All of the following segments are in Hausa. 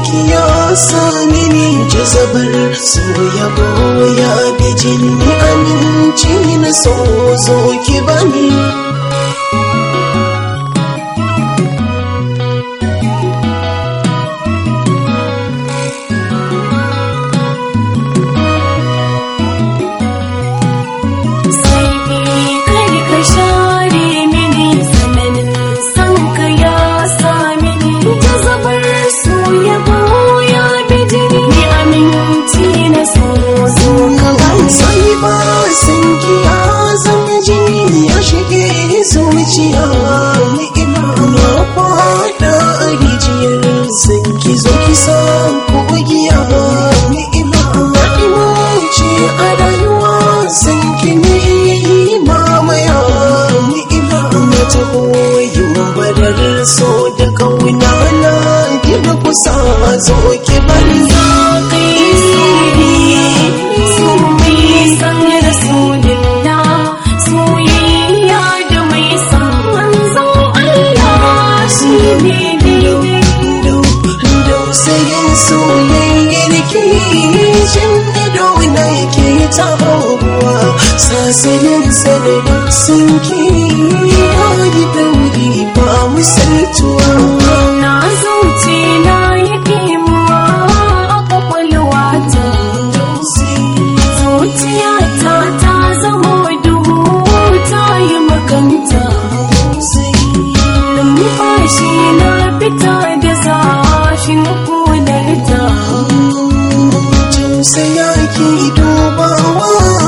ki ya sami ni jazabar soyabo ya bi jini aminci na so zo ki bani zuciya ni'ima na fada a rijiyar sanki zo ki san kogiya ni'ima ce a rayuwa sanki ne mamaya ni'ima na taho yin badar so da kauna na gina kusa zo ki bari sasanin sanadin sunki ya yi dauri ba misaltuwa na zauce na yi kemuwa a kwakwalwa ta zuciyata ta zama duhu ta yi makanta numfashi na fita da zafin kunarta tausaya ki dubawa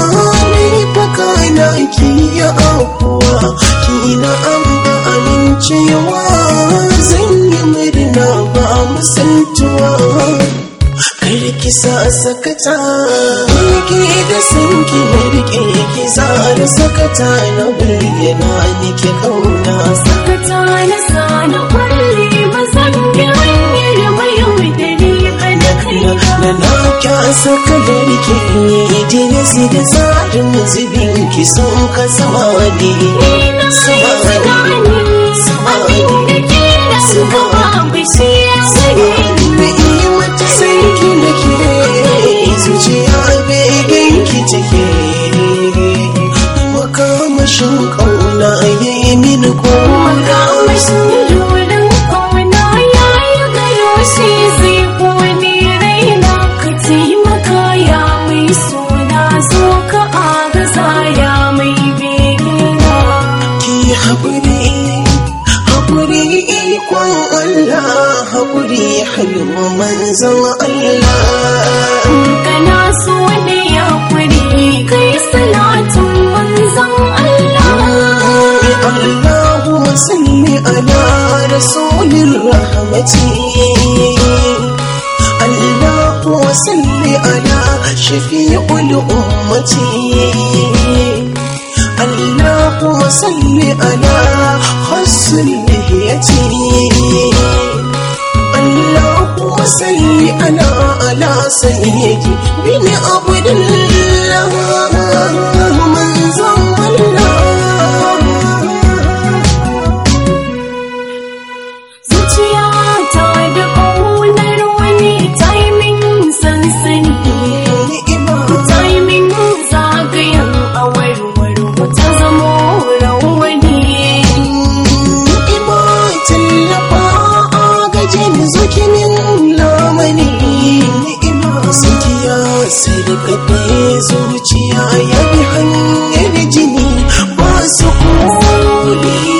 kana ki ya afuwa ki na amba amincewa zan yi murna ba musantuwa kar ki sa sakata ki da sanki na rike ki zara sakata na bayyana ni ki kauna sakata na sana kwalli ba zan bi hanyar mai dare ba da kai na na kyasa kadar ki dinasi da tsarin zubin ki sun ka sama ne sama abin da ke da su gaba bishi ya sani da yi mata sarki da ke zuciya begen ki take makamashin kauna ya yi mini kuma makamashin dodon kauna ya yi garo shi zai kone raina ka taimaka ya mai suna zo ka agaza ya mai begina ki haƙuri ikon Allah haƙuri halma manzan Allah kana so ne ya kuri kai salatin manzan Allah Allahumma salli ala rasulir rahmati Allahumma salli ala shafi'ul ummati Allahumma salli ala khassil lihiyati Allahumma salli ala sayyidi bin abdillah manzan Allah zuciyata da ƙaunar wani taimin sansani taimin zagayen awarwar ta zamo rawani ni'ima tallafa agajin zukinin lamani ni'ima sakiya sai da kaɗe zuciya ya bi hanyar jini ba su kuli